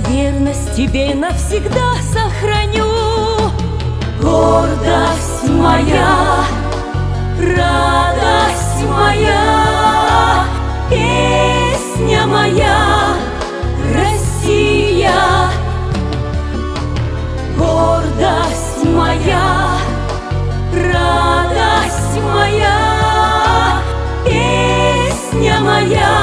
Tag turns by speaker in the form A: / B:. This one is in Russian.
A: верность тебе навсегда сохраню. Гордость моя, радость моя, песня моя, Россия. Гордость моя, радость моя, песня моя,